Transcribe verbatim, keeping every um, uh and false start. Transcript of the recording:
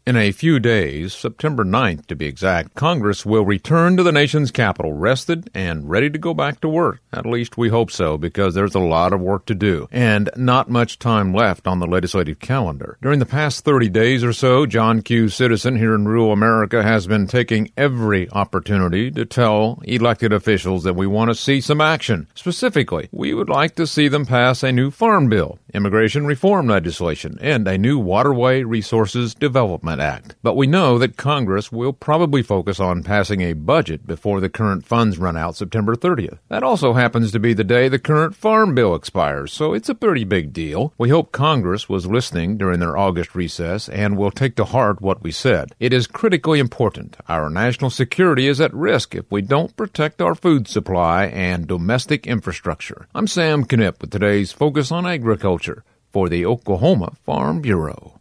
In a few days, September ninth to be exact, Congress will return to the nation's capital rested and ready to go back to work. At least we hope so, because there's a lot of work to do and not much time left on the legislative calendar. During the past thirty days or so, John Q. Citizen here in rural America has been taking every opportunity to tell elected officials that we want to see some action. Specifically, we would like to see them pass a new farm bill, immigration reform legislation, and a new waterway resources development Act. But we know that Congress will probably focus on passing a budget before the current funds run out September thirtieth. That also happens to be the day the current farm bill expires, so it's a pretty big deal. We hope Congress was listening during their August recess and will take to heart what we said. It is critically important. Our national security is at risk if we don't protect our food supply and domestic infrastructure. I'm Sam Knipp with today's Focus on Agriculture for the Oklahoma Farm Bureau.